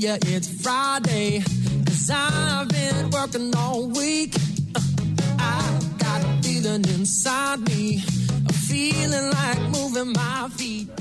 you it's Friday, 'cause I've been working all week. I've got a feeling inside me, a feeling like moving my feet.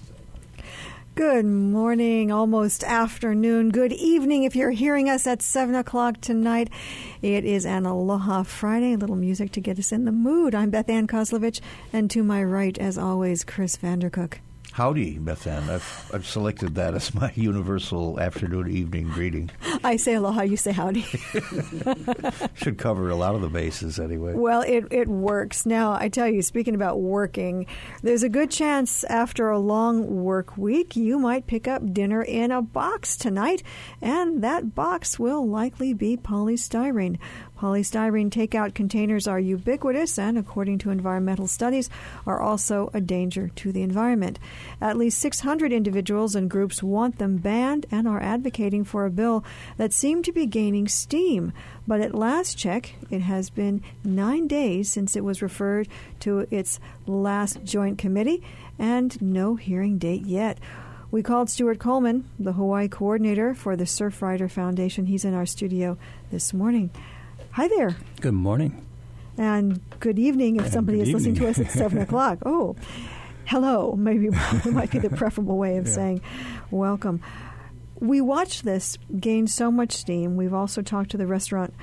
Good morning, almost afternoon. Good evening if you're hearing us at 7 o'clock tonight. It is an Aloha Friday, a little music to get us in the mood. I'm Beth Ann Kozlovich, and to my right, as always, Chris Vandercook. Howdy, Beth Ann. I've selected that as my universal afternoon, evening greeting. I say aloha, you say howdy. Should cover a lot of the bases anyway. Well, it works. Now, I tell you, speaking about working, there's a good chance after a long work week, you might pick up dinner in a box tonight, and that box will likely be polystyrene. Polystyrene takeout containers are ubiquitous and, according to environmental studies, are also a danger to the environment. At least 600 individuals and groups want them banned and are advocating for a bill that seemed to be gaining steam. But at last check, it has been 9 days since it was referred to its last joint committee, and no hearing date yet. We called Stuart Coleman, the Hawaii coordinator for the Surfrider Foundation. He's in our studio this morning. Hi there. Good morning. And good evening if somebody is listening to us at 7 o'clock. Oh, hello. Maybe might be the preferable way of saying welcome. We watched this gain so much steam. We've also talked to the Restaurant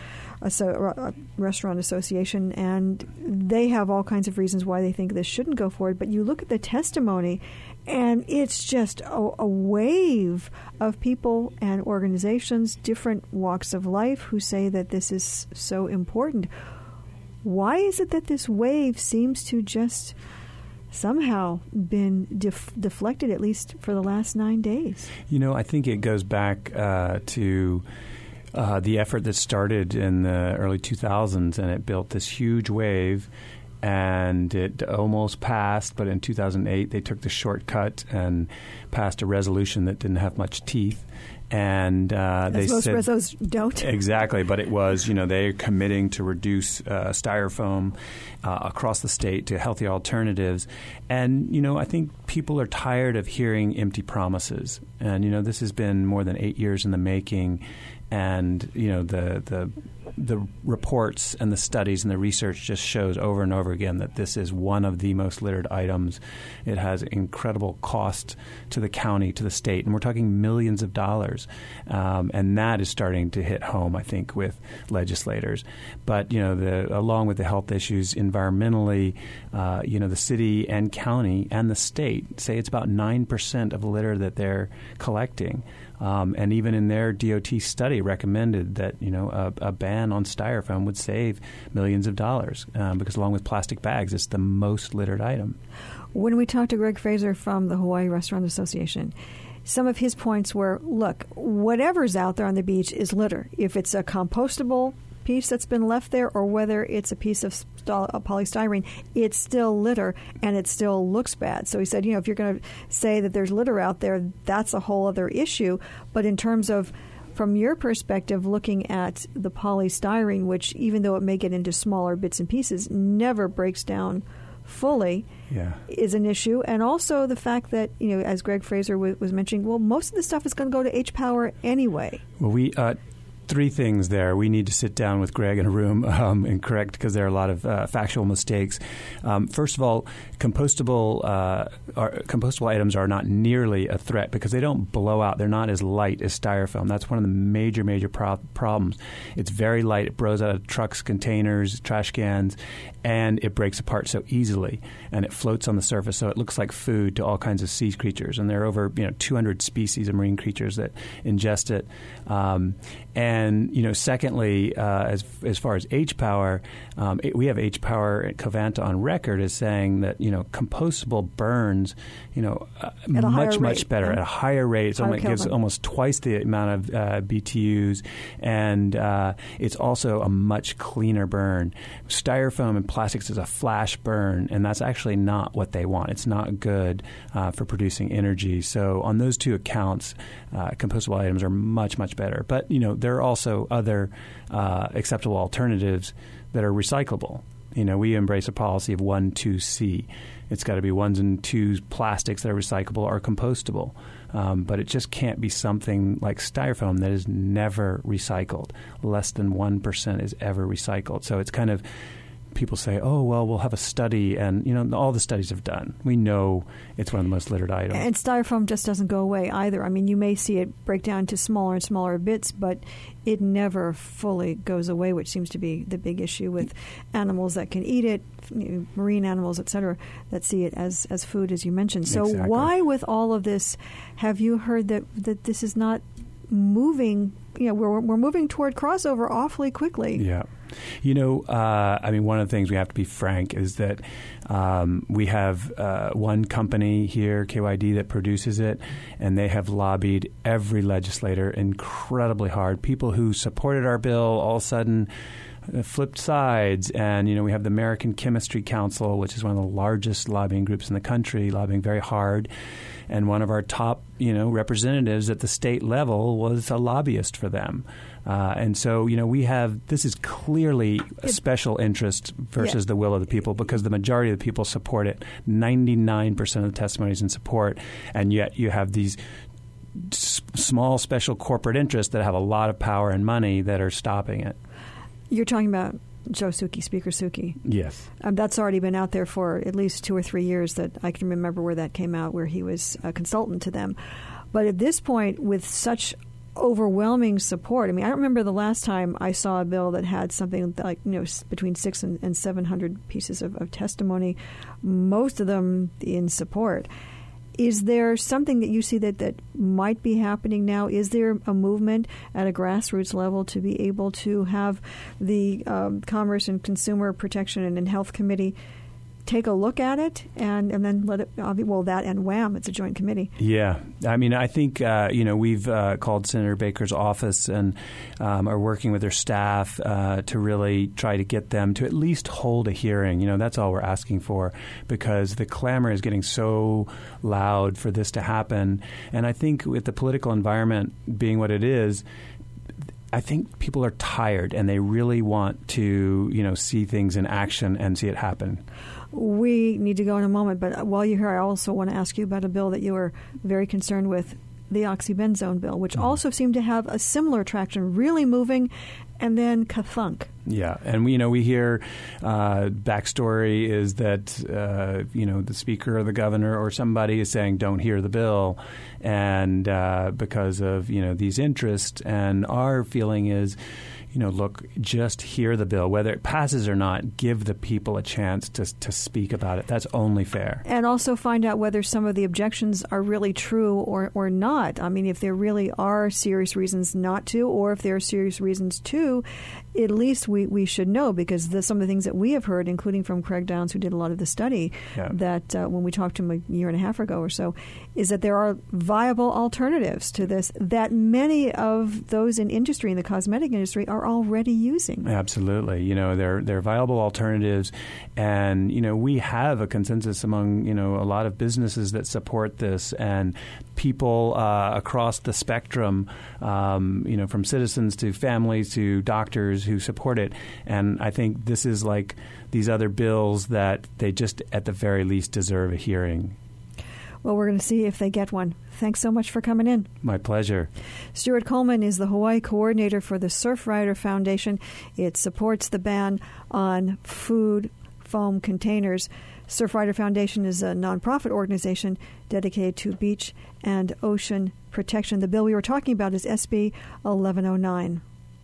Association, and they have all kinds of reasons why they think this shouldn't go forward. But you look at the testimony, and it's just a wave of people and organizations, different walks of life, who say that this is so important. Why is it that this wave seems to just somehow been deflected, at least for the last 9 days? You know, I think it goes back to the effort that started in the early 2000s, and it built this huge wave, and it almost passed, but in 2008 they took the shortcut and passed a resolution that didn't have much teeth. And they most said, resos don't. Exactly, but it was, they're committing to reduce styrofoam across the state to healthy alternatives. And, I think people are tired of hearing empty promises. And, this has been more than 8 years in the making. And, the reports and the studies and the research just shows over and over again that this is one of the most littered items. It has incredible cost to the county, to the state, and we're talking millions of dollars. And that is starting to hit home, I think, with legislators. But, along with the health issues environmentally, the city and county and the state say it's about 9% of the litter that they're collecting. And even in their DOT study recommended that, a ban on styrofoam would save millions of dollars because along with plastic bags, it's the most littered item. When we talked to Greg Fraser from the Hawaii Restaurant Association, some of his points were, look, whatever's out there on the beach is litter. If it's a compostable piece that's been left there or whether it's a piece of polystyrene, it's still litter and it still looks bad. So he said, if you're going to say that there's litter out there, that's a whole other issue. But in terms of, from your perspective, looking at the polystyrene, which even though it may get into smaller bits and pieces, never breaks down fully, is an issue. And also the fact that, as Greg Fraser was mentioning, well, most of the stuff is going to go to H-Power anyway. Well, we three things there. We need to sit down with Greg in a room and correct because there are a lot of factual mistakes. First of all, compostable items are not nearly a threat because they don't blow out. They're not as light as styrofoam. That's one of the major problems. It's very light. It blows out of trucks, containers, trash cans, and it breaks apart so easily. And it floats on the surface, so it looks like food to all kinds of sea creatures. And there are over 200 species of marine creatures that ingest it. And secondly, as far as H-Power, we have H-Power at Covanta on record as saying that compostable burns much better at a higher rate. It gives almost twice the amount of BTUs, and it's also a much cleaner burn. Styrofoam and plastics is a flash burn, and that's actually not what they want. It's not good for producing energy. So on those two accounts, compostable items are much better. But there are also other acceptable alternatives that are recyclable. We embrace a policy of 1-2-C. It's got to be 1s and 2s plastics that are recyclable or compostable. But it just can't be something like styrofoam that is never recycled. Less than 1% is ever recycled. So it's kind of, people say, oh, well, we'll have a study. And, all the studies have done. We know it's one of the most littered items. And styrofoam just doesn't go away either. I mean, you may see it break down to smaller and smaller bits, but it never fully goes away, which seems to be the big issue with animals that can eat it, marine animals, et cetera, that see it as food, as you mentioned. So Exactly. Why, with all of this, have you heard that this is not moving? We're moving toward crossover awfully quickly. Yeah. One of the things we have to be frank is that we have one company here, KYD, that produces it, and they have lobbied every legislator incredibly hard. People who supported our bill all of a sudden flipped sides. And, we have the American Chemistry Council, which is one of the largest lobbying groups in the country, lobbying very hard. And one of our top, representatives at the state level was a lobbyist for them. And so, this is clearly a special interest versus the will of the people, because the majority of the people support it. 99% of the testimony is in support. And yet you have these small special corporate interests that have a lot of power and money that are stopping it. You're talking about Joe Souki, Speaker Souki. Yes. That's already been out there for at least 2 or 3 years that I can remember where that came out, where he was a consultant to them. But at this point, with such overwhelming support, I don't remember the last time I saw a bill that had something like, between 600 and 700 pieces of testimony, most of them in support. Is there something that you see that might be happening now? Is there a movement at a grassroots level to be able to have the Commerce and Consumer Protection and Health Committee take a look at it and then let it, that and WHAM, it's a joint committee. Yeah. I think, we've called Senator Baker's office and are working with their staff to really try to get them to at least hold a hearing. That's all we're asking for, because the clamor is getting so loud for this to happen. And I think with the political environment being what it is, I think people are tired and they really want to, see things in action and see it happen. We need to go in a moment, but while you're here, I also want to ask you about a bill that you were very concerned with, the oxybenzone bill, which also seemed to have a similar traction, really moving, and then kathunk. Yeah, and we hear backstory is that the speaker or the governor or somebody is saying don't hear the bill, and because of these interests, and our feeling is, look, just hear the bill. Whether it passes or not, give the people a chance to speak about it. That's only fair. And also find out whether some of the objections are really true or not. If there really are serious reasons not to, or if there are serious reasons to, at least we should know, because some of the things that we have heard, including from Craig Downs, who did a lot of the study, that when we talked to him a year and a half ago or so, is that there are viable alternatives to this that many of those in industry, in the cosmetic industry, are already using. Absolutely. They're viable alternatives. And, we have a consensus among, a lot of businesses that support this, and people across the spectrum, from citizens to families to doctors who support it. And I think this is like these other bills that they just, at the very least, deserve a hearing. Well, we're going to see if they get one. Thanks so much for coming in. My pleasure. Stuart Coleman is the Hawaii coordinator for the Surfrider Foundation. It supports the ban on food foam containers. Surfrider Foundation is a nonprofit organization dedicated to beach and ocean protection. The bill we were talking about is SB 1109.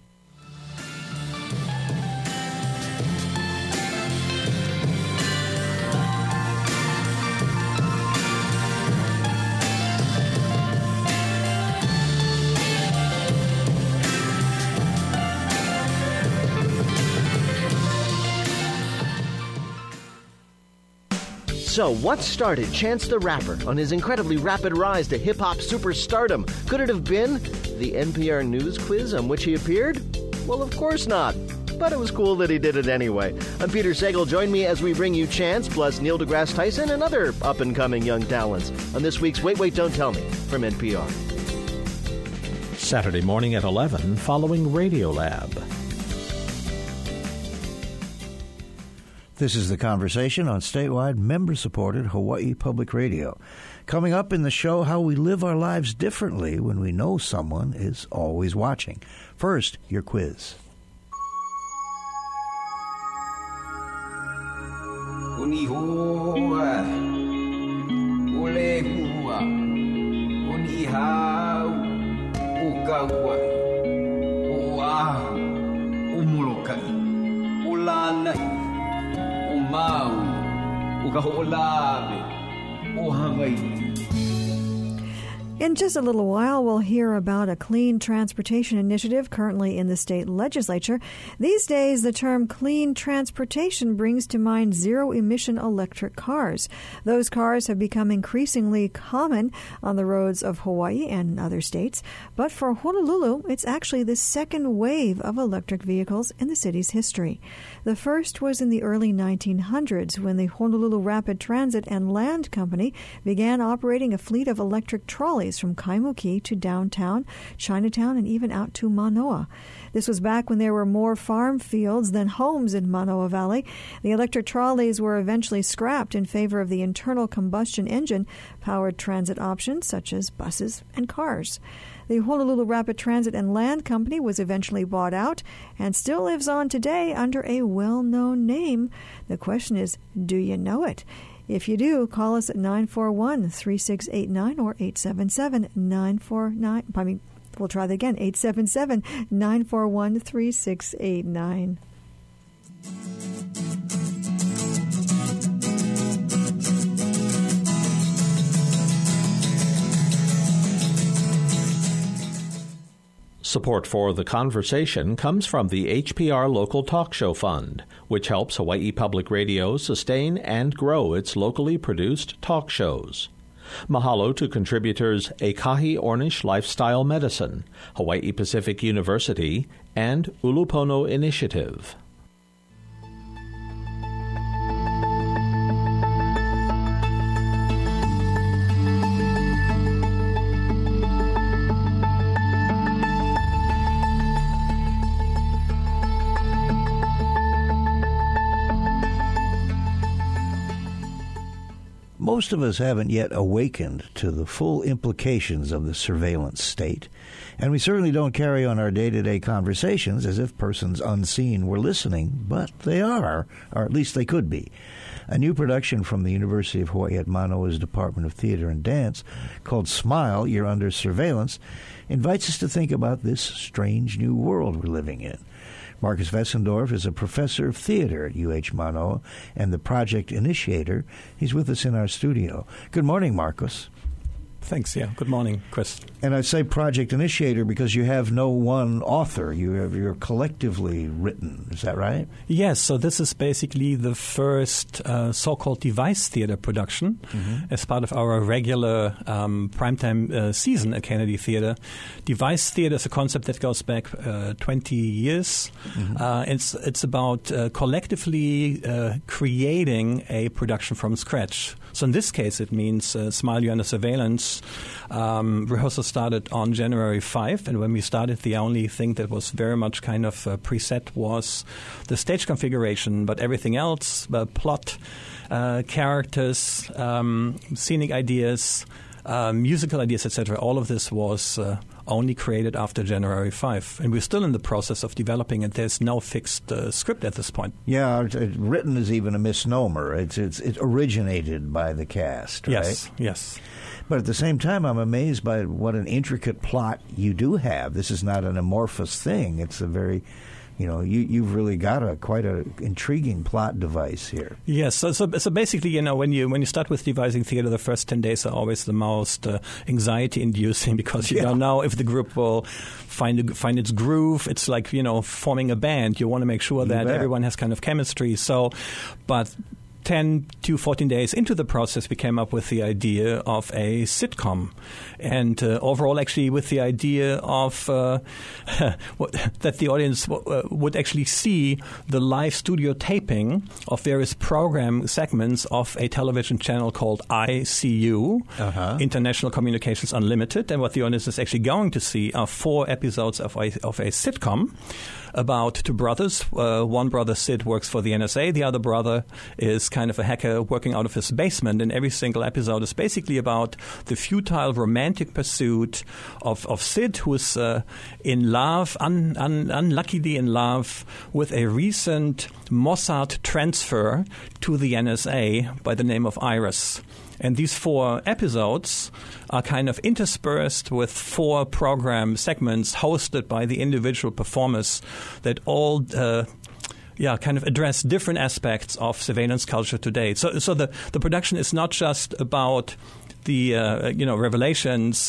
So, what started Chance the Rapper on his incredibly rapid rise to hip-hop superstardom? Could it have been the NPR News quiz on which he appeared? Well, of course not. But it was cool that he did it anyway. I'm Peter Sagal. Join me as we bring you Chance, plus Neil deGrasse Tyson and other up-and-coming young talents on this week's Wait, Wait, Don't Tell Me from NPR. Saturday morning at 11 following Radiolab. This is The Conversation on statewide, member-supported Hawaii Public Radio. Coming up in the show, how we live our lives differently when we know someone is always watching. First, your quiz. In just a little while, we'll hear about a clean transportation initiative currently in the state legislature. These days, the term clean transportation brings to mind zero-emission electric cars. Those cars have become increasingly common on the roads of Hawaii and other states. But for Honolulu, it's actually the second wave of electric vehicles in the city's history. The first was in the early 1900s when the Honolulu Rapid Transit and Land Company began operating a fleet of electric trolleys from Kaimuki to downtown, Chinatown, and even out to Manoa. This was back when there were more farm fields than homes in Manoa Valley. The electric trolleys were eventually scrapped in favor of the internal combustion engine-powered transit options such as buses and cars. The Honolulu Rapid Transit and Land Company was eventually bought out and still lives on today under a well-known name. The question is, do you know it? If you do, call us at 941-3689 or 877-949. We'll try that again, 877-941-3689. Support for The Conversation comes from the HPR Local Talk Show Fund, which helps Hawaii Public Radio sustain and grow its locally produced talk shows. Mahalo to contributors Ekahi Ornish Lifestyle Medicine, Hawaii Pacific University, and Ulupono Initiative. Most of us haven't yet awakened to the full implications of the surveillance state, and we certainly don't carry on our day-to-day conversations as if persons unseen were listening, but they are, or at least they could be. A new production from the University of Hawaii at Manoa's Department of Theater and Dance called Smile, You're Under Surveillance, invites us to think about this strange new world we're living in. Marcus Wessendorf is a professor of theater at UH Manoa and the project initiator. He's with us in our studio. Good morning, Marcus. Thanks, yeah. Good morning, Chris. And I say project initiator because you have no one author. You're collectively written. Is that right? Yes, so this is basically the first so-called device theater production as part of our regular primetime season at Kennedy Theater. Device theater is a concept that goes back 20 years. It's about collectively creating a production from scratch. So in this case, it means Smile, You're Under Surveillance. Rehearsal started on January 5, and when we started, the only thing that was very much kind of preset was the stage configuration, but everything else, plot, characters, scenic ideas, musical ideas, etc., all of this was only created after January 5. And we're still in the process of developing it. There's no fixed script at this point. Yeah, written is even a misnomer. It originated by the cast, right? Yes. But at the same time, I'm amazed by what an intricate plot you do have. This is not an amorphous thing. It's a very... you've really got quite an intriguing plot device here. Yes, so basically, when you start with devising theater, the first 10 days are always the most anxiety-inducing because you don't know if the group will find its groove. It's like forming a band. You want to make sure that everyone has kind of chemistry. But 10 to 14 days into the process, we came up with the idea of a sitcom. And overall, actually, with the idea of that the audience would actually see the live studio taping of various program segments of a television channel called ICU, International Communications Unlimited. And what the audience is actually going to see are 4 episodes of a sitcom about 2 brothers. One brother, Sid, works for the NSA. The other brother is kind of a hacker working out of his basement. And every single episode is basically about the futile romantic pursuit of Sid, who is in love, unluckily in love, with a recent Mossad transfer to the NSA by the name of Iris. And these 4 episodes are kind of interspersed with 4 program segments hosted by the individual performers that all kind of address different aspects of surveillance culture today. So the production is not just about the revelations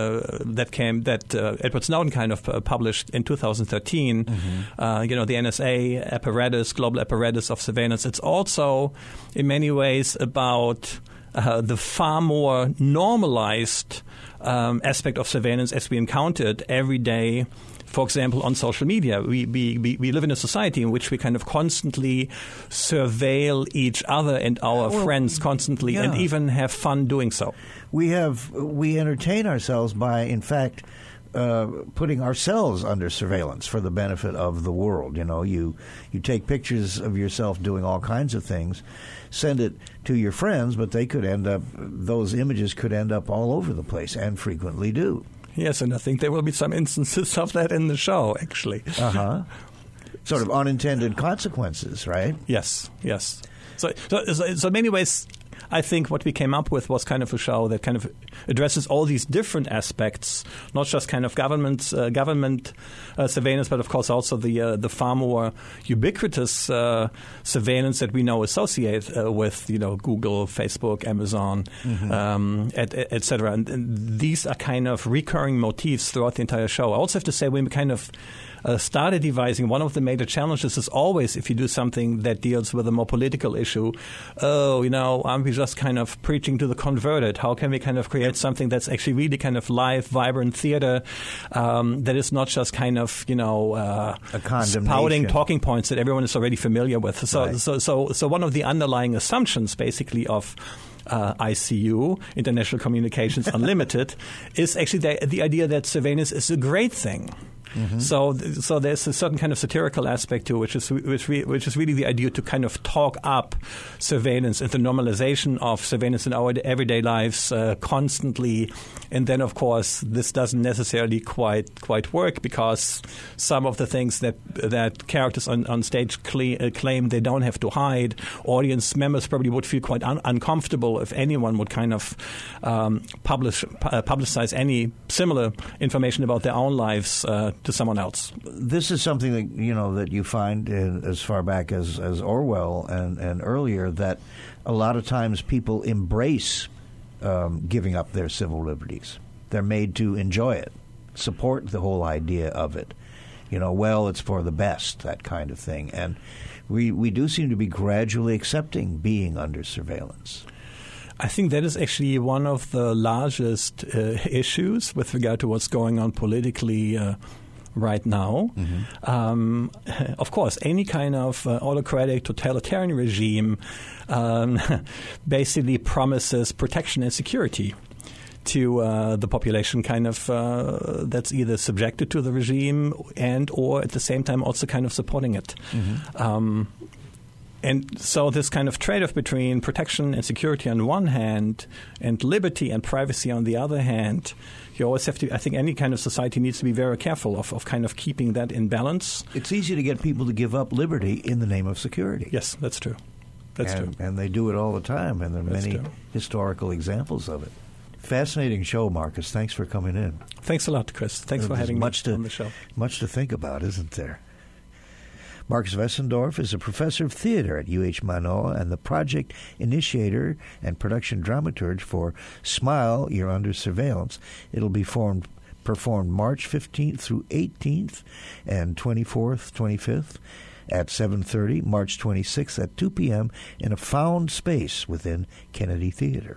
that Edward Snowden kind of published in 2013. The NSA apparatus, global apparatus of surveillance. It's also in many ways about the far more normalized aspect of surveillance as we encountered every day. For example, on social media, we live in a society in which we kind of constantly surveil each other and our friends constantly, and even have fun doing so. We entertain ourselves by, in fact, putting ourselves under surveillance for the benefit of the world. You take pictures of yourself doing all kinds of things, send it to your friends, but those images could end up all over the place, and frequently do. Yes, and I think there will be some instances of that in the show, actually. Sort of unintended consequences, right? Yes. So in many ways, I think what we came up with was kind of a show that kind of addresses all these different aspects, not just kind of government surveillance, but of course also the far more ubiquitous surveillance that we now associate with Google, Facebook, Amazon, et cetera. And these are kind of recurring motifs throughout the entire show. I also have to say we kind of started devising, one of the major challenges is always, if you do something that deals with a more political issue, aren't we just kind of preaching to the converted? How can we kind of create something that's actually really kind of live, vibrant theater that is not just kind of, a spouting talking points that everyone is already familiar with? So one of the underlying assumptions basically of ICU, International Communications Unlimited, is actually the idea that surveillance is a great thing. So there's a certain kind of satirical aspect to it, which is really the idea to kind of talk up surveillance and the normalization of surveillance in our everyday lives constantly. And then, of course, this doesn't necessarily quite work, because some of the things that characters on stage claim they don't have to hide, audience members probably would feel quite uncomfortable if anyone would kind of publicize any similar information about their own lives to someone else. This is something that you find as far back as Orwell and earlier, that a lot of times people embrace giving up their civil liberties. They're made to enjoy it, support the whole idea of it. It's for the best, that kind of thing. And we do seem to be gradually accepting being under surveillance. I think that is actually one of the largest issues with regard to what's going on politically right now. Of course, any kind of autocratic, totalitarian regime basically promises protection and security to the population kind of that's either subjected to the regime and or at the same time also kind of supporting it. And so this kind of trade-off between protection and security on one hand and liberty and privacy on the other hand, you always have to, I think any kind of society needs to be very careful of kind of keeping that in balance. It's easy to get people to give up liberty in the name of security. Yes, that's true. That's true. And they do it all the time, and there are many historical examples of it. Fascinating show, Marcus. Thanks for coming in. Thanks a lot, Chris. Thanks for having me on the show. Much to think about, isn't there? Marcus Wessendorf is a professor of theater at UH Manoa and the project initiator and production dramaturge for Smile, You're Under Surveillance. It'll be performed March 15th through 18th and 24th, 25th at 7:30, March 26th at 2 p.m. in a found space within Kennedy Theater.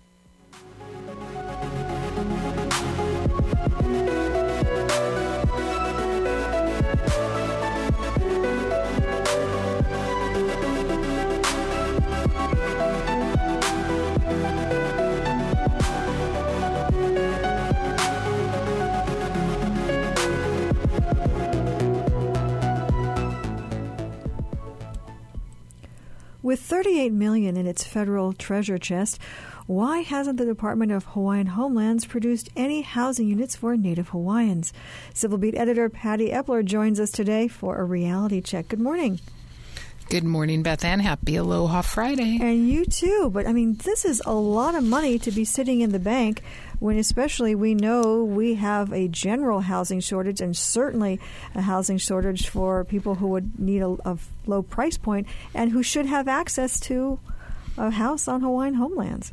With $38 million in its federal treasure chest, why hasn't the Department of Hawaiian Homelands produced any housing units for Native Hawaiians? Civil Beat editor Patty Epler joins us today for a reality check. Good morning. Good morning, Beth Ann. Happy Aloha Friday. And you too. But, I mean, this is a lot of money to be sitting in the bank when especially we know we have a general housing shortage and certainly a housing shortage for people who would need a low price point and who should have access to a house on Hawaiian homelands.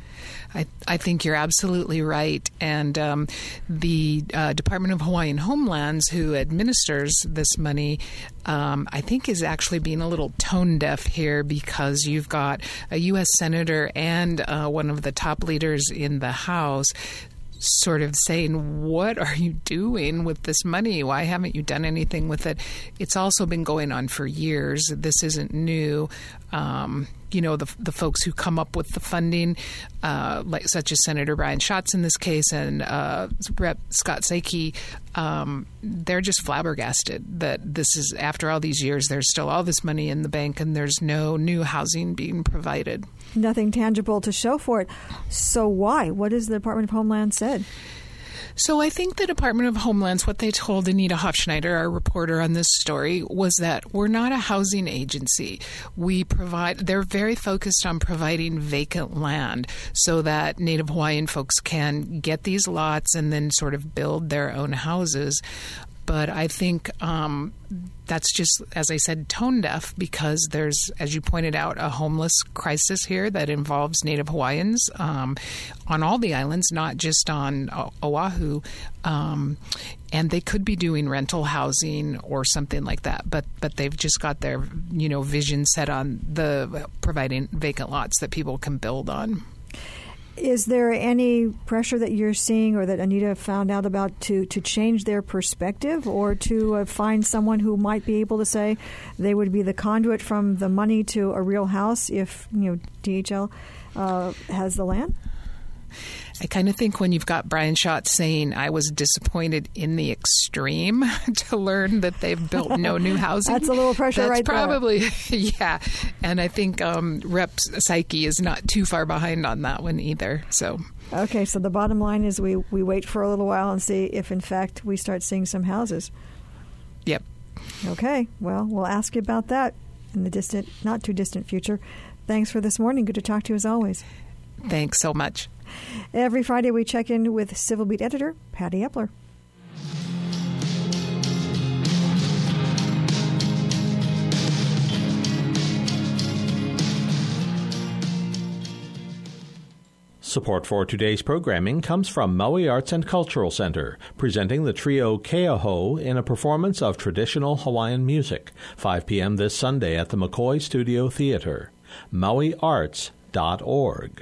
I think you're absolutely right. And the Department of Hawaiian Homelands, who administers this money, I think is actually being a little tone deaf here, because you've got a U.S. Senator and one of the top leaders in the House sort of saying, what are you doing with this money? Why haven't you done anything with it? It's also been going on for years. This isn't new. The folks who come up with the funding, such as Senator Brian Schatz in this case and Rep. Scott Saiki, they're just flabbergasted that this is, after all these years, there's still all this money in the bank and there's no new housing being provided. Nothing tangible to show for it. So why? What has the Department of Homeland said? So I think the Department of Homelands, what they told Anita Hofschneider, our reporter on this story, was that we're not a housing agency. They're very focused on providing vacant land so that Native Hawaiian folks can get these lots and then sort of build their own houses. But I think that's just, as I said, tone deaf, because there's, as you pointed out, a homeless crisis here that involves Native Hawaiians on all the islands, not just on Oahu. And they could be doing rental housing or something like that, but they've just got their vision set on the providing vacant lots that people can build on. Is there any pressure that you're seeing or that Anita found out about to change their perspective, or to find someone who might be able to say they would be the conduit from the money to a real house if DHL has the land? I kind of think when you've got Brian Schatz saying, I was disappointed in the extreme to learn that they've built no new housing. That's a little pressure right there. That's probably, yeah. And I think Rep. Saiki is not too far behind on that one either. So. Okay, so the bottom line is we wait for a little while and see if, in fact, we start seeing some houses. Yep. Okay, well, we'll ask you about that in the not too distant future. Thanks for this morning. Good to talk to you as always. Thanks so much. Every Friday we check in with Civil Beat editor Patty Epler. Support for today's programming comes from Maui Arts and Cultural Center, presenting the trio Keaho in a performance of traditional Hawaiian music, 5 p.m. this Sunday at the McCoy Studio Theater. MauiArts.org.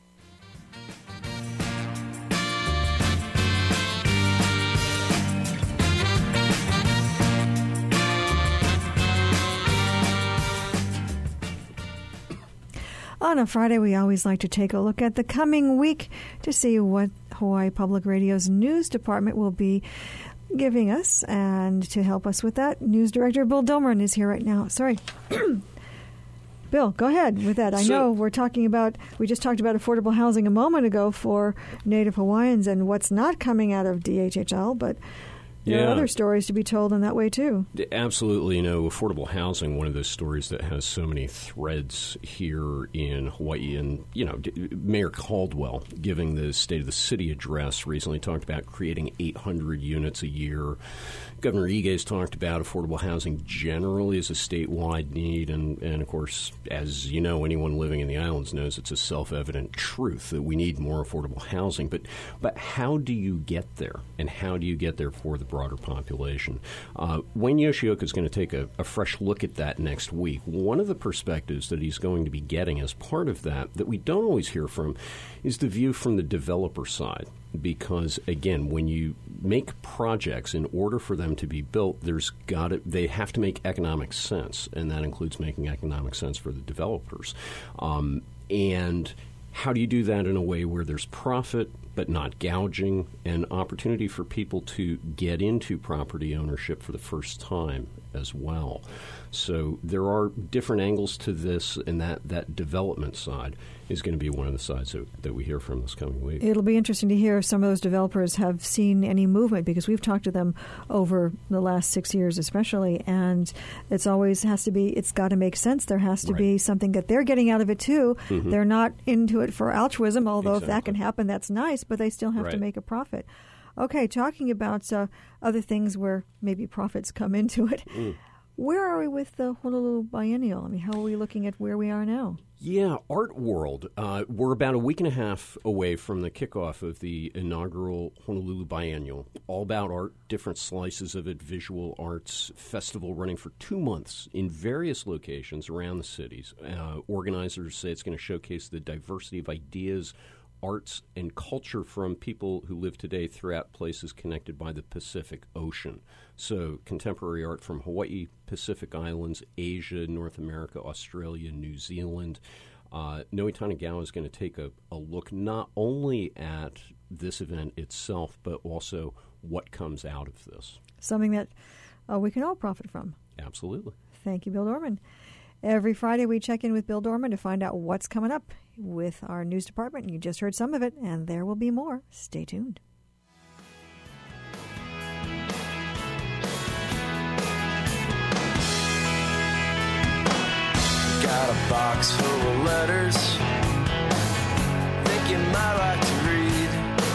On a Friday, we always like to take a look at the coming week to see what Hawaii Public Radio's news department will be giving us. And to help us with that, News Director Bill Dilmeren is here right now. Sorry. Bill, go ahead with that. I know we just talked about affordable housing a moment ago for Native Hawaiians and what's not coming out of DHHL, but There are other stories to be told in that way, too. Absolutely. Affordable housing, one of those stories that has so many threads here in Hawaii. And, Mayor Caldwell, giving the State of the City address, recently talked about creating 800 units a year. Governor Ige's talked about affordable housing generally as a statewide need. And of course, as you know, anyone living in the islands knows it's a self-evident truth that we need more affordable housing. But how do you get there? And how do you get there for the broader population? Wayne Yoshioka is going to take a fresh look at that next week. One of the perspectives that he's going to be getting as part of that we don't always hear from is the view from the developer side. Because, again, when you make projects, in order for them to be built, they have to make economic sense, and that includes making economic sense for the developers. And how do you do that in a way where there's profit but not gouging, and opportunity for people to get into property ownership for the first time as well? So there are different angles to this, and that development side is going to be one of the sides that we hear from this coming week. It'll be interesting to hear if some of those developers have seen any movement, because we've talked to them over the last 6 years especially, and it's got to make sense. There has to be something that they're getting out of it too. Mm-hmm. They're not into it for altruism, although if that can happen, that's nice, but they still have to make a profit. Okay, talking about other things where maybe profits come into it. Where are we with the Honolulu Biennial? I mean, how are we looking at where we are now? Yeah, Art World. We're about a week and a half away from the kickoff of the inaugural Honolulu Biennial. All about art, different slices of it, visual arts festival running for 2 months in various locations around the cities. Organizers say it's going to showcase the diversity of ideas, arts, and culture from people who live today throughout places connected by the Pacific Ocean. So contemporary art from Hawaii, Pacific Islands, Asia, North America, Australia, New Zealand. Noe Tanagawa is going to take a look not only at this event itself, but also what comes out of this. Something that we can all profit from. Absolutely. Thank you, Bill Dorman. Every Friday we check in with Bill Dorman to find out what's coming up with our news department. You just heard some of it, and there will be more. Stay tuned. Got a box full of letters, think you might like to read.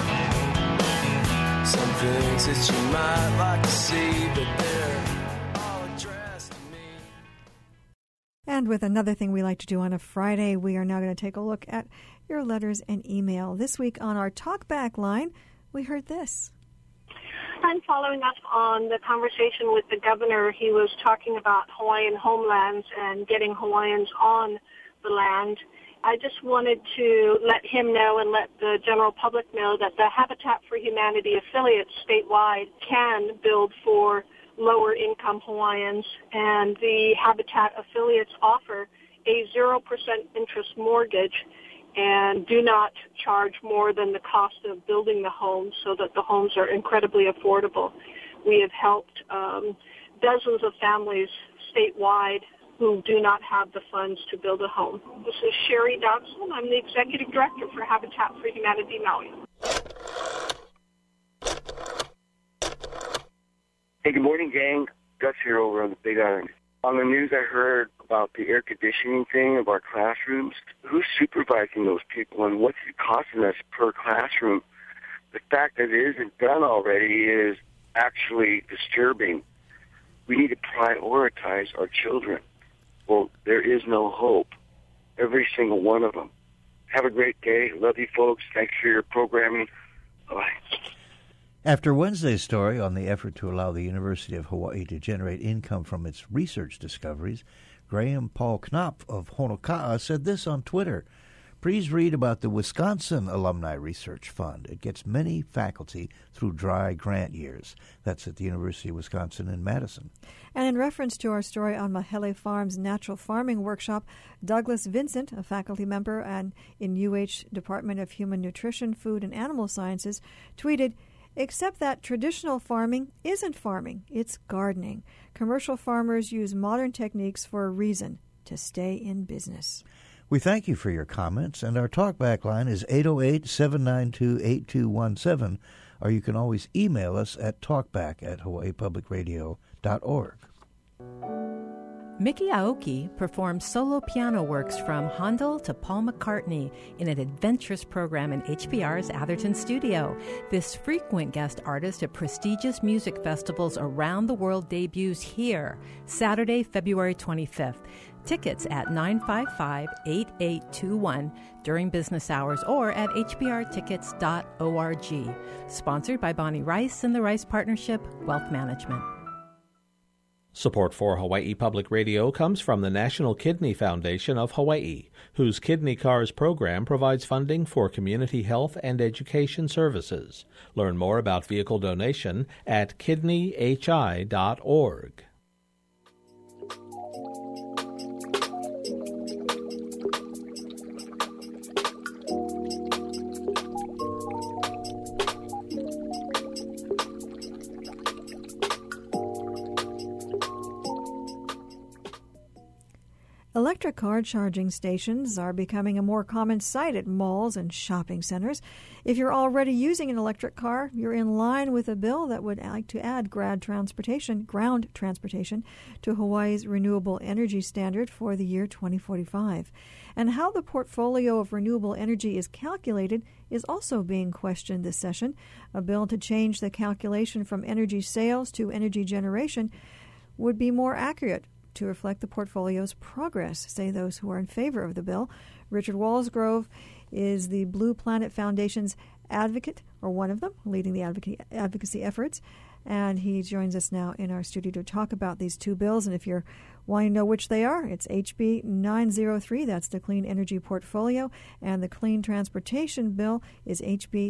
Some things that you might like to see, but they're all addressed to me. And with another thing we like to do on a Friday, we are now going to take a look at your letters and email. This week on our Talkback line, we heard this. I'm following up on the conversation with the governor. He was talking about Hawaiian homelands and getting Hawaiians on the land. I just wanted to let him know and let the general public know that the Habitat for Humanity affiliates statewide can build for lower-income Hawaiians, and the Habitat affiliates offer a 0% interest mortgage and do not charge more than the cost of building the homes, so that the homes are incredibly affordable. We have helped dozens of families statewide who do not have the funds to build a home. This is Sherry Dodson. I'm the Executive Director for Habitat for Humanity Maui. Hey, good morning, gang. Gus here over on the Big Island. On the news, I heard about the air conditioning thing of our classrooms. Who's supervising those people, and what's it costing us per classroom? The fact that it isn't done already is actually disturbing. We need to prioritize our children. Well, there is no hope. Every single one of them. Have a great day. Love you, folks. Thanks for your programming. Bye. After Wednesday's story on the effort to allow the University of Hawaii to generate income from its research discoveries, Graham Paul Knopf of Honoka'a said this on Twitter. Please read about the Wisconsin Alumni Research Fund. It gets many faculty through dry grant years. That's at the University of Wisconsin in Madison. And in reference to our story on Mahele Farm's natural farming workshop, Douglas Vincent, a faculty member and in UH Department of Human Nutrition, Food, and Animal Sciences, tweeted, "Except that traditional farming isn't farming, it's gardening. Commercial farmers use modern techniques for a reason, to stay in business." We thank you for your comments, and our talkback line is 808-792-8217. or you can always email us at talkback@hawaiipublicradio.org. Miki Aoki performs solo piano works from Handel to Paul McCartney in an adventurous program in HPR's Atherton studio. This frequent guest artist at prestigious music festivals around the world debuts here, Saturday, February 25th. Tickets at 955-8821 during business hours or at hprtickets.org. Sponsored by Bonnie Rice and the Rice Partnership Wealth Management. Support for Hawaii Public Radio comes from the National Kidney Foundation of Hawaii, whose Kidney Cars program provides funding for community health and education services. Learn more about vehicle donation at kidneyhi.org. Electric car charging stations are becoming a more common sight at malls and shopping centers. If you're already using an electric car, you're in line with a bill that would like to add ground transportation to Hawaii's renewable energy standard for the year 2045. And how the portfolio of renewable energy is calculated is also being questioned this session. A bill to change the calculation from energy sales to energy generation would be more accurate to reflect the portfolio's progress, say those who are in favor of the bill. Richard Walsgrove is the Blue Planet Foundation's advocate, or one of them, leading the advocacy efforts, and he joins us now in our studio to talk about these two bills. And if you're wanting to know which they are, it's HB 903, that's the Clean Energy Portfolio, and the Clean Transportation Bill is HB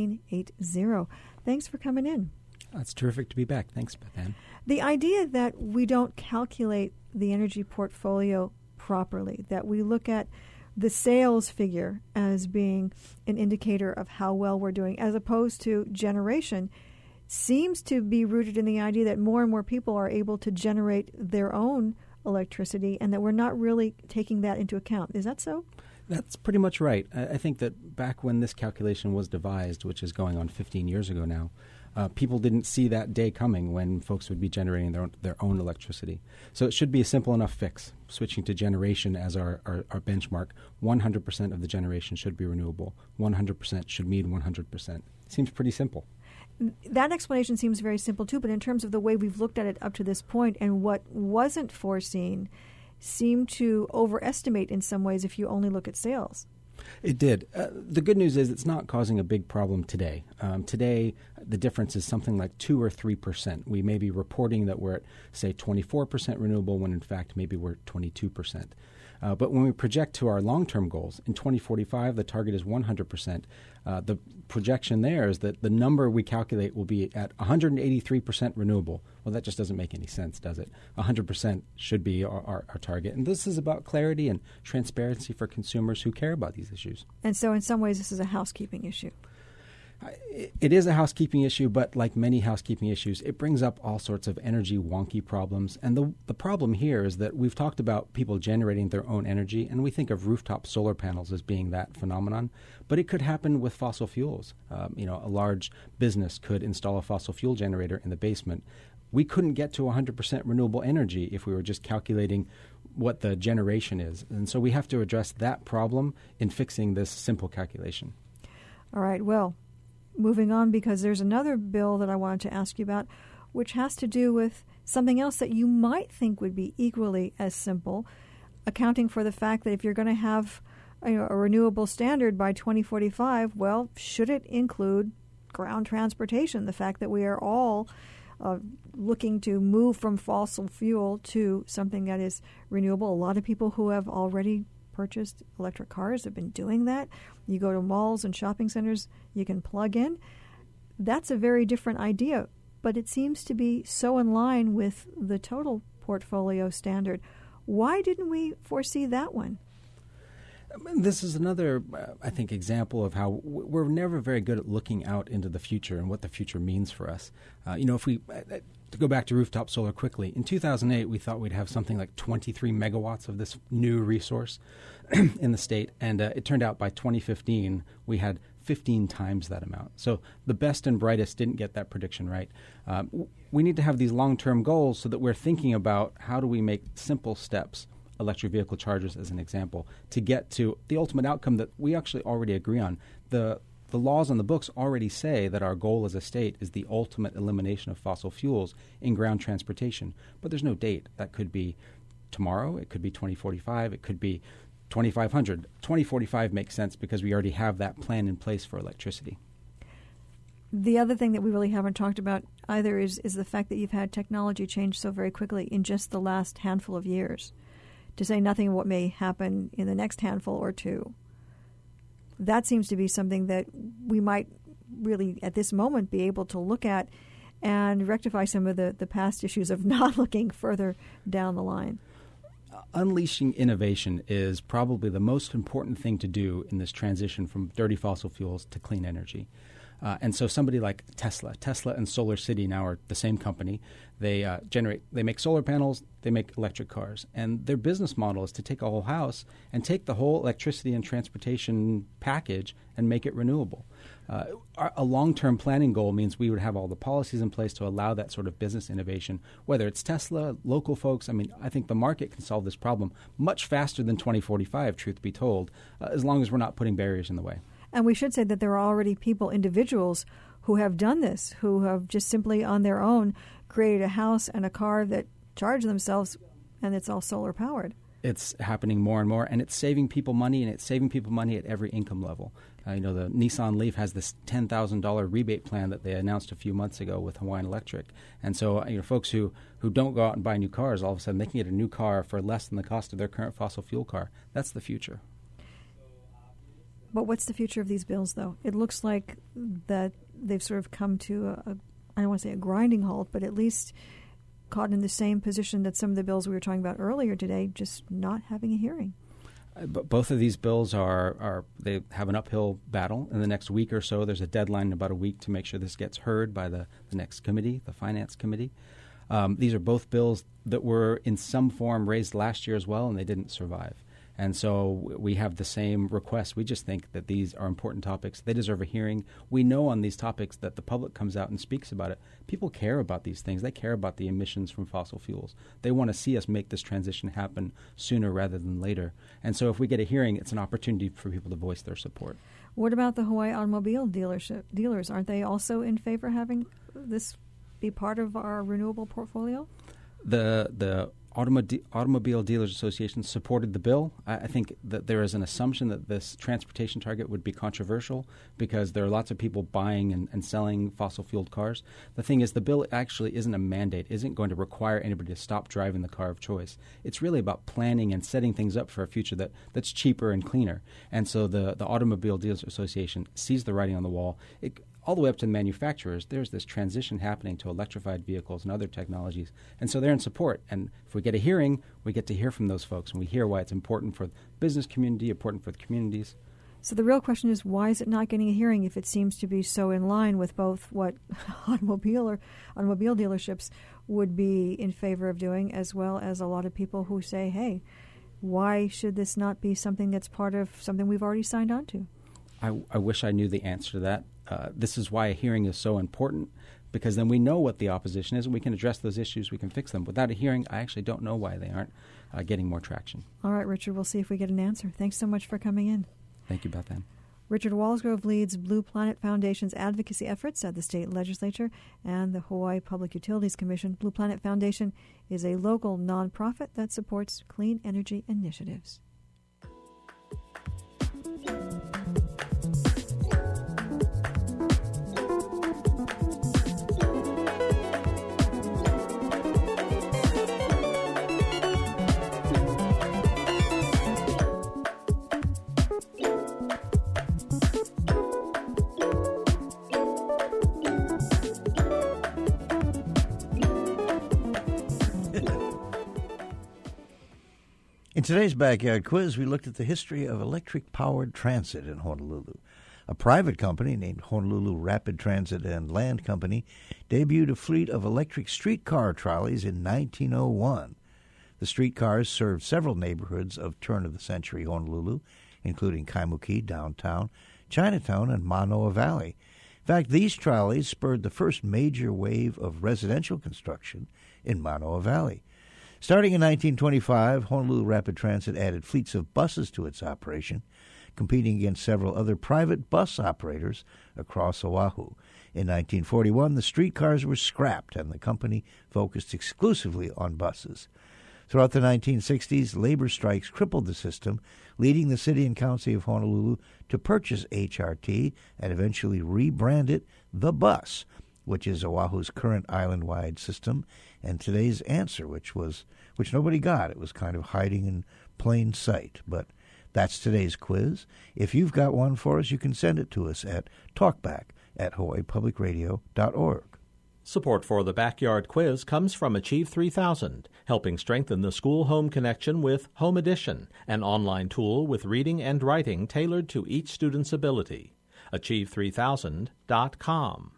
1580. Thanks for coming in. It's terrific to be back. Thanks, Beth Ann. The idea that we don't calculate the energy portfolio properly, that we look at the sales figure as being an indicator of how well we're doing, as opposed to generation, seems to be rooted in the idea that more and more people are able to generate their own electricity and that we're not really taking that into account. Is that so? That's pretty much right. I think that back when this calculation was devised, which is going on 15 years ago now, people didn't see that day coming when folks would be generating their own electricity. So it should be a simple enough fix, switching to generation as our benchmark. 100% of the generation should be renewable. 100% should mean 100%. Seems pretty simple. That explanation seems very simple, too, but in terms of the way we've looked at it up to this point and what wasn't foreseen seemed to overestimate in some ways if you only look at sales. It did. The good news is it's not causing a big problem today. Today, the difference is something like 2 or 3%. We may be reporting that we're at, say, 24% renewable when, in fact, maybe we're at 22%. But when we project to our long-term goals, in 2045, the target is 100%. The projection there is that the number we calculate will be at 183% renewable. Well, that just doesn't make any sense, does it? 100% should be our target. And this is about clarity and transparency for consumers who care about these issues. And so in some ways, this is a housekeeping issue. It is a housekeeping issue, but like many housekeeping issues, it brings up all sorts of energy wonky problems. And the problem here is that we've talked about people generating their own energy, and we think of rooftop solar panels as being that phenomenon. But it could happen with fossil fuels. A large business could install a fossil fuel generator in the basement. We couldn't get to 100% renewable energy if we were just calculating what the generation is. And so we have to address that problem in fixing this simple calculation. All right, well, moving on, because there's another bill that I wanted to ask you about, which has to do with something else that you might think would be equally as simple, accounting for the fact that if you're going to have a renewable standard by 2045, well, should it include ground transportation? The fact that we are all looking to move from fossil fuel to something that is renewable. A lot of people who have already purchased electric cars have been doing that. You go to malls and shopping centers, you can plug in. That's a very different idea, but it seems to be so in line with the total portfolio standard. Why didn't we foresee that one? This is another, I think, example of how we're never very good at looking out into the future and what the future means for us. If we to go back to rooftop solar quickly, in 2008, we thought we'd have something like 23 megawatts of this new resource in the state, and it turned out by 2015 we had 15 times that amount. So the best and brightest didn't get that prediction right. We need to have these long-term goals so that we're thinking about how do we make simple steps, electric vehicle chargers as an example, to get to the ultimate outcome that we actually already agree on. The laws on the books already say that our goal as a state is the ultimate elimination of fossil fuels in ground transportation. But there's no date. That could be tomorrow. It could be 2045. It could be 2500. 2045 makes sense because we already have that plan in place for electricity. The other thing that we really haven't talked about either is the fact that you've had technology change so very quickly in just the last handful of years, to say nothing of what may happen in the next handful or two. That seems to be something that we might really, at this moment, be able to look at and rectify some of the past issues of not looking further down the line. Unleashing innovation is probably the most important thing to do in this transition from dirty fossil fuels to clean energy. And so somebody like Tesla and SolarCity now are the same company. They make solar panels, they make electric cars. And their business model is to take a whole house and take the whole electricity and transportation package and make it renewable. A long-term planning goal means we would have all the policies in place to allow that sort of business innovation, whether it's Tesla, local folks. I mean, I think the market can solve this problem much faster than 2045, truth be told, as long as we're not putting barriers in the way. And we should say that there are already individuals who have done this, who have just simply on their own created a house and a car that charge themselves, and it's all solar powered. It's happening more and more, and it's saving people money, and it's saving people money at every income level. The Nissan Leaf has this $10,000 rebate plan that they announced a few months ago with Hawaiian Electric. And so folks who don't go out and buy new cars, all of a sudden they can get a new car for less than the cost of their current fossil fuel car. That's the future. But what's the future of these bills, though? It looks like that they've sort of come to I don't want to say a grinding halt, but at least caught in the same position that some of the bills we were talking about earlier today, just not having a hearing. But both of these bills they have an uphill battle. In the next week or so, there's a deadline in about a week to make sure this gets heard by the next committee, the Finance Committee. These are both bills that were in some form raised last year as well, and they didn't survive. And so we have the same request. We just think that these are important topics. They deserve a hearing. We know on these topics that the public comes out and speaks about it. People care about these things. They care about the emissions from fossil fuels. They want to see us make this transition happen sooner rather than later. And so if we get a hearing, it's an opportunity for people to voice their support. What about the Hawaii automobile dealers? Aren't they also in favor of having this be part of our renewable portfolio? The Automobile Dealers Association supported the bill. I think that there is an assumption that this transportation target would be controversial because there are lots of people buying and selling fossil-fueled cars. The thing is, the bill actually isn't a mandate, isn't going to require anybody to stop driving the car of choice. It's really about planning and setting things up for a future that's cheaper and cleaner. And so the Automobile Dealers Association sees the writing on the wall. All the way up to the manufacturers, there's this transition happening to electrified vehicles and other technologies. And so they're in support. And if we get a hearing, we get to hear from those folks, and we hear why it's important for the business community, important for the communities. So the real question is, why is it not getting a hearing if it seems to be so in line with both what automobile dealerships would be in favor of doing, as well as a lot of people who say, hey, why should this not be something that's part of something we've already signed on to? I wish I knew the answer to that. This is why a hearing is so important, because then we know what the opposition is and we can address those issues, we can fix them. Without a hearing, I actually don't know why they aren't getting more traction. All right, Richard, we'll see if we get an answer. Thanks so much for coming in. Thank you, Beth Ann. Richard Walsgrove leads Blue Planet Foundation's advocacy efforts at the state legislature and the Hawaii Public Utilities Commission. Blue Planet Foundation is a local nonprofit that supports clean energy initiatives. In today's Backyard Quiz, we looked at the history of electric-powered transit in Honolulu. A private company named Honolulu Rapid Transit and Land Company debuted a fleet of electric streetcar trolleys in 1901. The streetcars served several neighborhoods of turn-of-the-century Honolulu, including Kaimuki, downtown, Chinatown, and Manoa Valley. In fact, these trolleys spurred the first major wave of residential construction in Manoa Valley. Starting in 1925, Honolulu Rapid Transit added fleets of buses to its operation, competing against several other private bus operators across Oahu. In 1941, the streetcars were scrapped, and the company focused exclusively on buses. Throughout the 1960s, labor strikes crippled the system, leading the City and County of Honolulu to purchase HRT and eventually rebrand it the Bus, which is Oahu's current island-wide system, and today's answer, which nobody got. It was kind of hiding in plain sight. But that's today's quiz. If you've got one for us, you can send it to us at talkback@hawaiipublicradio.org. Support for the Backyard Quiz comes from Achieve 3000, helping strengthen the school-home connection with Home Edition, an online tool with reading and writing tailored to each student's ability. Achieve3000.com.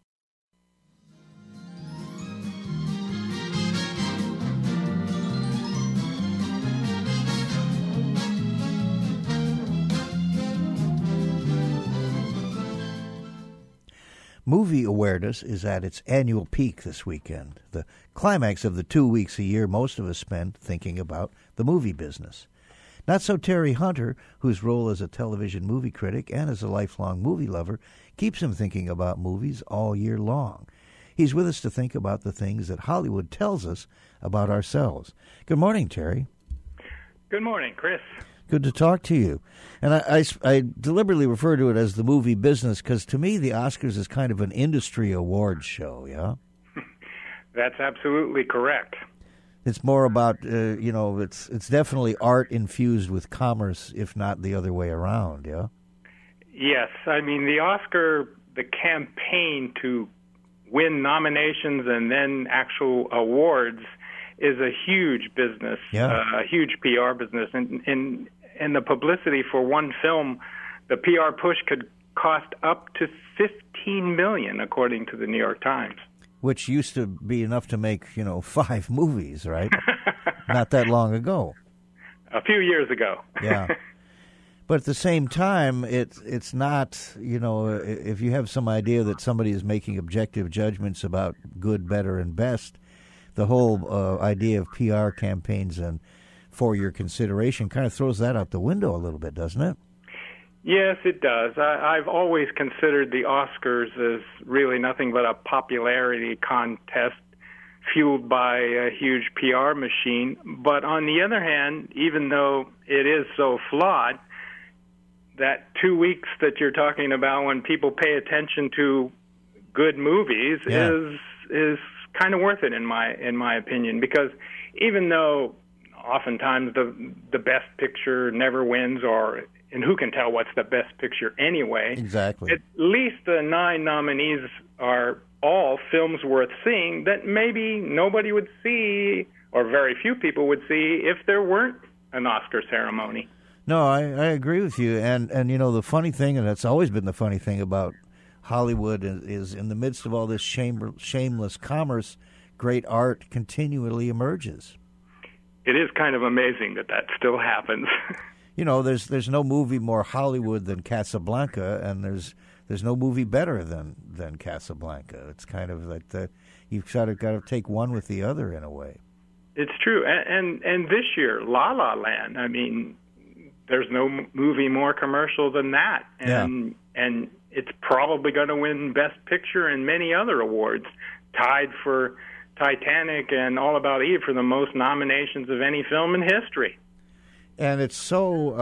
Movie awareness is at its annual peak this weekend, the climax of the 2 weeks a year most of us spend thinking about the movie business. Not so Terry Hunter, whose role as a television movie critic and as a lifelong movie lover keeps him thinking about movies all year long. He's with us to think about the things that Hollywood tells us about ourselves. Good morning, Terry. Good morning, Chris. Good to talk to you. And I deliberately refer to it as the movie business because to me the Oscars is kind of an industry awards show, yeah? That's absolutely correct. It's more about, it's definitely art infused with commerce, if not the other way around, yeah? Yes. I mean, the campaign to win nominations and then actual awards is a huge business, a huge PR business. And the publicity for one film, the PR push could cost up to $15 million, according to the New York Times. Which used to be enough to make, 5 movies, right? Not that long ago. A few years ago. Yeah. But at the same time, it's not, if you have some idea that somebody is making objective judgments about good, better, and best, the whole idea of PR campaigns and for your consideration kind of throws that out the window a little bit, doesn't it? Yes, it does. I've always considered the Oscars as really nothing but a popularity contest fueled by a huge PR machine. But on the other hand, even though it is so flawed, that 2 weeks that you're talking about when people pay attention to good movies is kind of worth it in my opinion, because even though oftentimes the best picture never wins, and who can tell what's the best picture anyway? Exactly. At least the 9 nominees are all films worth seeing that maybe nobody would see, or very few people would see, if there weren't an Oscar ceremony. No, I agree with you. And the funny thing, and it's always been the funny thing about Hollywood, is in the midst of all this shameless commerce, great art continually emerges. It is kind of amazing that still happens. There's no movie more Hollywood than Casablanca, and there's no movie better than Casablanca. It's kind of like you've sort of got to take one with the other in a way. It's true, and this year, La La Land. I mean, there's no movie more commercial than that, and it's probably going to win Best Picture and many other awards, tied for Titanic and All About Eve for the most nominations of any film in history. And it's so,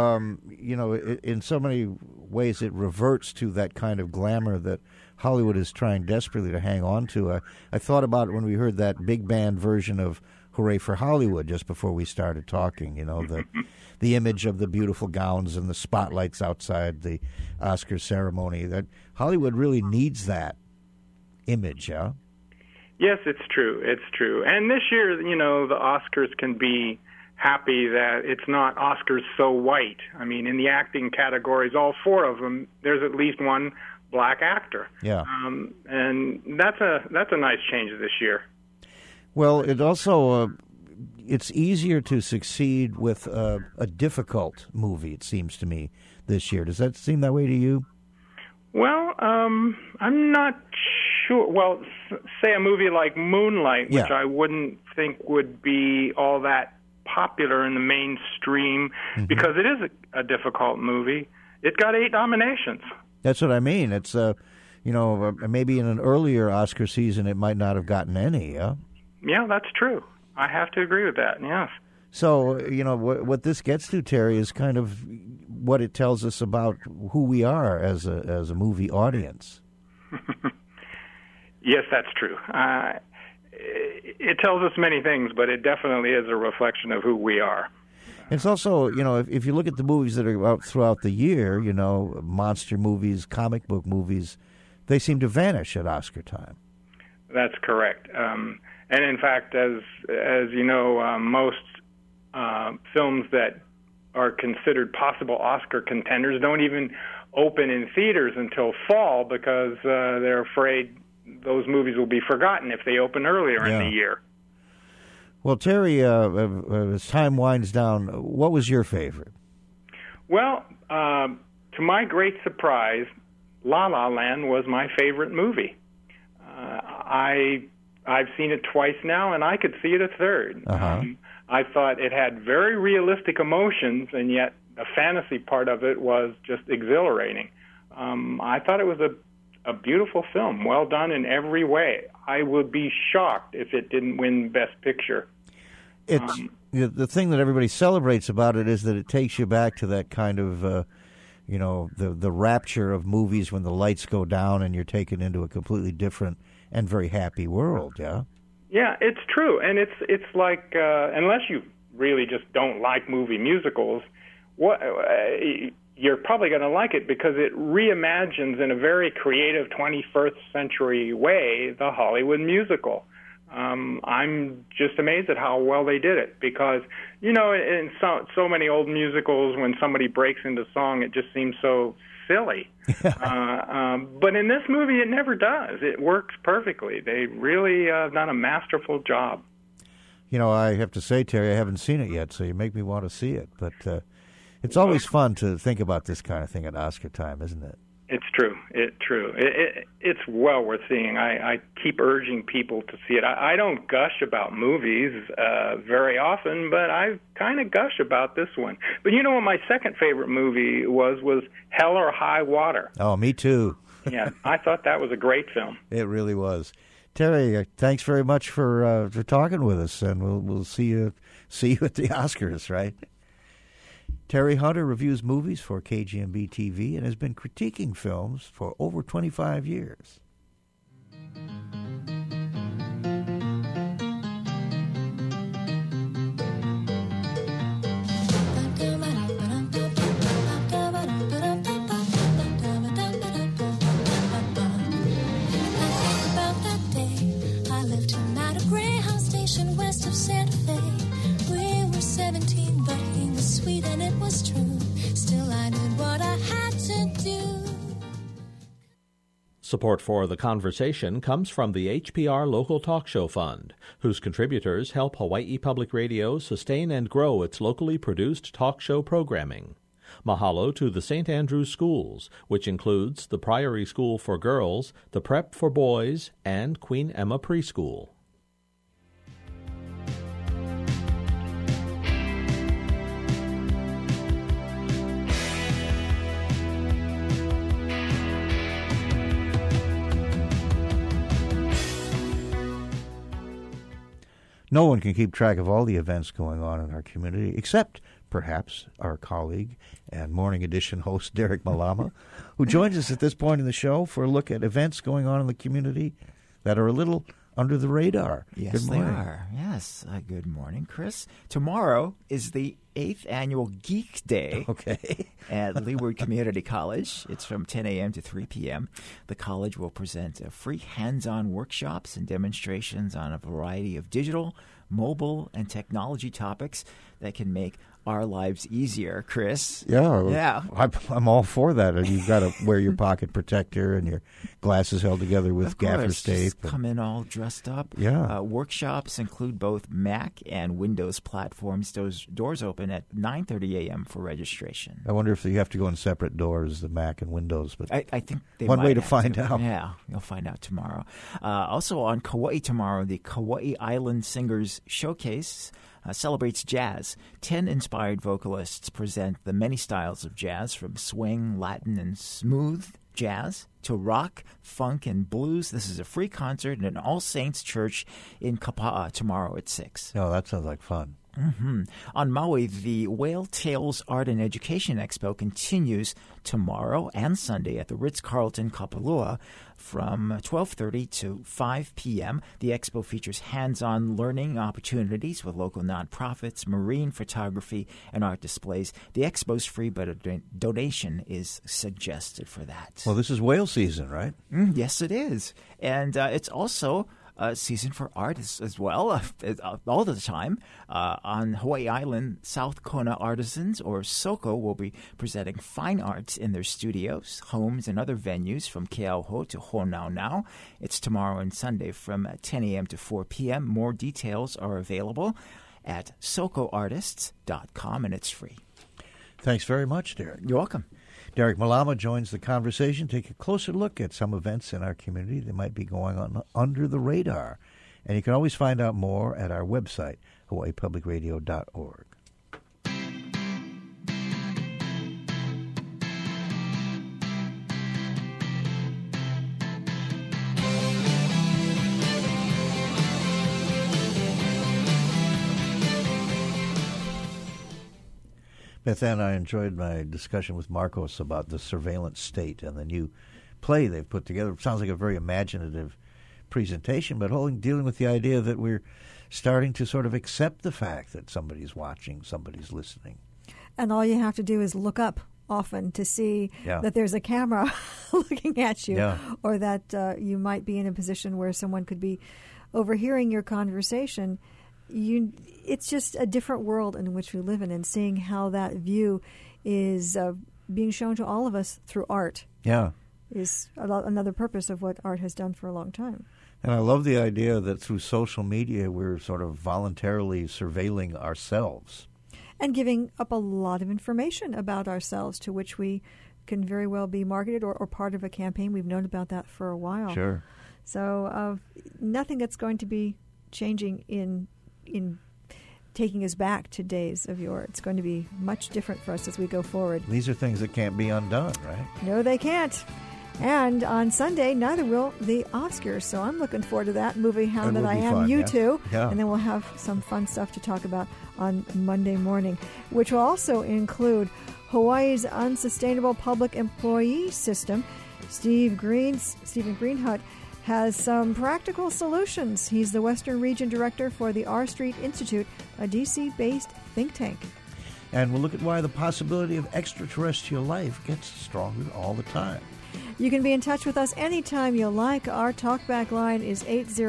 in so many ways it reverts to that kind of glamour that Hollywood is trying desperately to hang on to. I thought about it when we heard that big band version of Hooray for Hollywood just before we started talking, the image of the beautiful gowns and the spotlights outside the Oscar ceremony. That Hollywood really needs that image, yeah? Yes, it's true. It's true. And this year, the Oscars can be happy that it's not Oscars so white. I mean, in the acting categories, all 4 of them, there's at least one black actor. Yeah. And that's a nice change this year. Well, it also it's easier to succeed with a difficult movie, it seems to me, this year. Does that seem that way to you? Well, I'm not sure. Well, say a movie like Moonlight, which I wouldn't think would be all that popular in the mainstream because it is a difficult movie. It got 8 nominations. That's what I mean. It's, maybe in an earlier Oscar season it might not have gotten any, yeah? Yeah, that's true. I have to agree with that, yes. So, what this gets to, Terry, is kind of what it tells us about who we are as a movie audience. Yes, that's true. It tells us many things, but it definitely is a reflection of who we are. It's also, if you look at the movies that are out throughout the year, monster movies, comic book movies, they seem to vanish at Oscar time. That's correct. And in fact, as you know, most films that are considered possible Oscar contenders don't even open in theaters until fall because they're afraid those movies will be forgotten if they open earlier in the year. Well, Terry, as time winds down, what was your favorite? Well, to my great surprise, La La Land was my favorite movie. I've seen it twice now, and I could see it a third. I thought it had very realistic emotions, and yet the fantasy part of it was just exhilarating. I thought it was a beautiful film, well done in every way. I would be shocked if it didn't win Best Picture. It's the thing that everybody celebrates about it is that it takes you back to that kind of, the rapture of movies when the lights go down and you're taken into a completely different and very happy world. Yeah. Yeah, it's true, and it's like unless you really just don't like movie musicals, you're probably going to like it because it reimagines in a very creative 21st century way the Hollywood musical. I'm just amazed at how well they did it because, in so many old musicals, when somebody breaks into song, it just seems so silly. But in this movie, it never does. It works perfectly. They really done a masterful job. I have to say, Terry, I haven't seen it yet, so you make me want to see it. But it's always fun to think about this kind of thing at Oscar time, isn't it? It's true. It's well worth seeing. I keep urging people to see it. I don't gush about movies very often, but I kind of gush about this one. But you know what my second favorite movie was Hell or High Water. Oh, me too. Yeah, I thought that was a great film. It really was. Terry, thanks very much for talking with us, and we'll see you at the Oscars, right? Terry Hunter reviews movies for KGMB TV and has been critiquing films for over 25 years. I lived him at a Greyhound station west of Santa Fe. We were 17, but he was sweet and it was true. Still, I knew what I had to do. Support for The Conversation comes from the HPR Local Talk Show Fund, whose contributors help Hawaii Public Radio sustain and grow its locally produced talk show programming. Mahalo to the St. Andrews Schools, which includes the Priory School for Girls, the Prep for Boys, and Queen Emma Preschool. No one can keep track of all the events going on in our community, except perhaps our colleague and Morning Edition host Derek Malama, who joins us at this point in the show for a look at events going on in the community that are a little under the radar. Yes, Good morning. they are. Yes. Good morning, Chris. Tomorrow is the 8th Annual Geek Day at Leeward Community College. It's from 10 a.m. to 3 p.m. The college will present free hands-on workshops and demonstrations on a variety of digital, mobile, and technology topics that can make our lives easier, Chris. Yeah. I'm all for that. And you've got to wear your pocket protector and your glasses held together with gaffer's tape. Just come in all dressed up. Yeah. Workshops include both Mac and Windows platforms. Those doors open at 9:30 a.m. for registration. I wonder if you have to go in separate doors, the Mac and Windows. But I think they one might way to have find out. Yeah, you'll find out tomorrow. Also on Kauai tomorrow, the Kauai Island Singers Showcase celebrates jazz. 10 inspired vocalists present the many styles of jazz, from swing, Latin, and smooth jazz to rock, funk, and blues. This is a free concert in All Saints Church in Kapa'a tomorrow at 6. Oh, that sounds like fun. Mm-hmm. On Maui, the Whale Tales Art and Education Expo continues tomorrow and Sunday at the Ritz-Carlton Kapalua from 12:30 to 5 p.m. The expo features hands-on learning opportunities with local nonprofits, marine photography, and art displays. The expo's free, but a donation is suggested for that. Well, this is whale season, right? Yes, it is. And it's also season for art as well, all the time. On Hawaii Island, South Kona Artisans, or SOCO, will be presenting fine arts in their studios, homes, and other venues from Keauho to Honaunau. It's tomorrow and Sunday from 10 a.m. to 4 p.m. More details are available at socoartists.com, and it's free. Thanks very much, Derek. You're welcome. Derek Malama joins the conversation. Take a closer look at some events in our community that might be going on under the radar. And you can always find out more at our website, hawaiipublicradio.org. Beth Ann, I enjoyed my discussion with Marcos about the surveillance state and the new play they've put together. It sounds like a very imaginative presentation, but dealing with the idea that we're starting to sort of accept the fact that somebody's watching, somebody's listening. And all you have to do is look up often to see that there's a camera looking at you, or that you might be in a position where someone could be overhearing your conversation. It's just a different world in which we live in, and seeing how that view is being shown to all of us through art is another purpose of what art has done for a long time. And I love the idea that through social media we're sort of voluntarily surveilling ourselves. And giving up a lot of information about ourselves to which we can very well be marketed or part of a campaign. We've known about that for a while. Sure. So nothing that's going to be changing in taking us back to days of yore. It's going to be much different for us as we go forward. These are things that can't be undone, right? No, they can't. And on Sunday, neither will the Oscars. So I'm looking forward to that. Movie hound that I am. Fun, you too. Yeah. And then we'll have some fun stuff to talk about on Monday morning, which will also include Hawaii's unsustainable public employee system. Stephen Greenhut has some practical solutions. He's the Western Region Director for the R Street Institute, a D.C.-based think tank. And we'll look at why the possibility of extraterrestrial life gets stronger all the time. You can be in touch with us anytime you like. Our talkback line is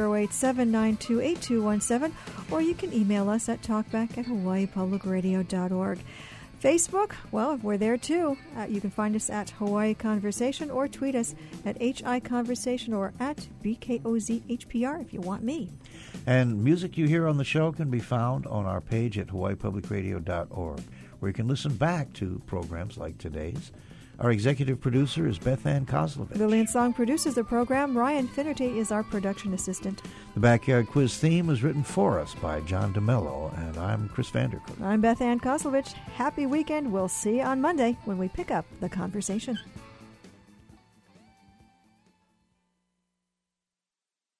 808-792-8217, or you can email us at talkback@hawaiipublicradio.org. Facebook, well, we're there too. You can find us at Hawaii Conversation, or tweet us at HI Conversation or at BKOZHPR if you want me. And music you hear on the show can be found on our page at hawaiipublicradio.org, where you can listen back to programs like today's. Our executive producer is Beth Ann Kozlovich. Lillian Song produces the program. Ryan Finnerty is our production assistant. The Backyard Quiz theme was written for us by John DeMello, and I'm Chris Vandercook. I'm Beth Ann Kozlovich. Happy weekend. We'll see you on Monday when we pick up the conversation.